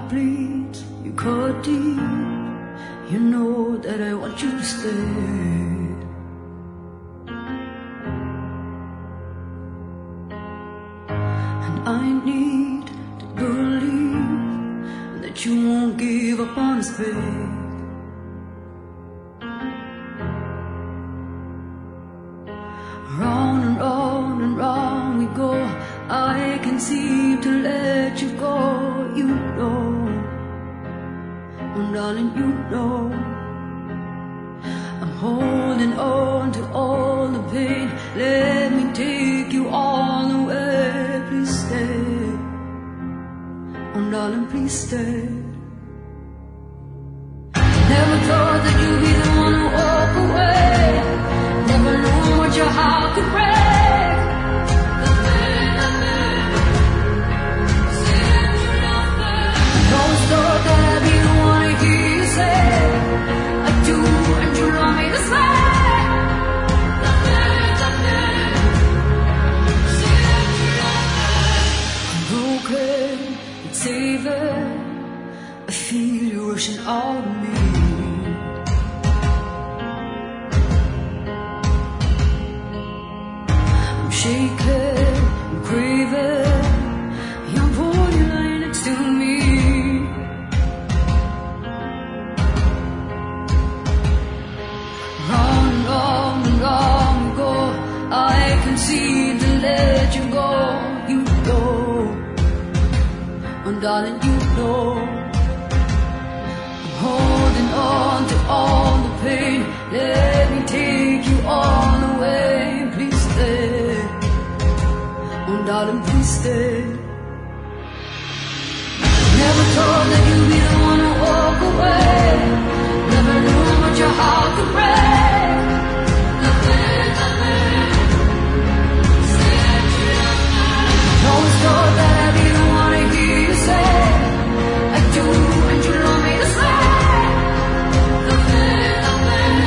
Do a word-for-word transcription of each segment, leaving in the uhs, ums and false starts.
heart bleeds, you cut deep. You know that I want you to stay. And I need to believe that you won't give up on us, babe. Round and round and round we go. I can't seem to let you go. You know, oh darling, you know, I'm holding on to all the pain. Let me take you all the way. Please stay, oh darling, please stay. Never thought that you'd be the one to walk away. Never knew what your heart could break. Always thought that I'd be the one to hear you say I do, and you love me the same. I'm broken, it's even. I feel you rushing out of me. Shaking, I'm craving your body lying next to me. Round and round and round we go. I can see to let you go. You know, oh darling, you know, I'm holding on to all the pain. Let me take you all the way. Please stay, oh darling, please stay. Never thought that you'd be the one to walk away. Never knew what your heart could break. Nothing, nothing. Always thought that I'd be the one to hear you say I do, and you love me the same. Nothing, nothing.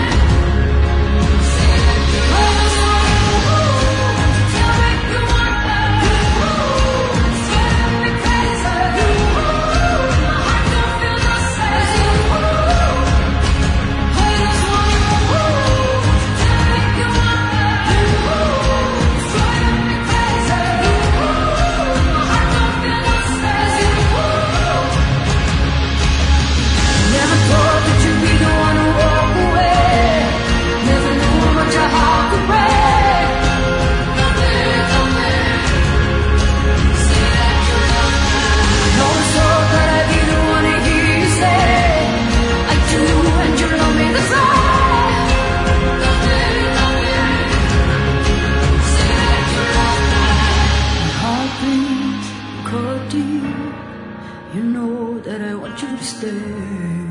You know that I want you to stay.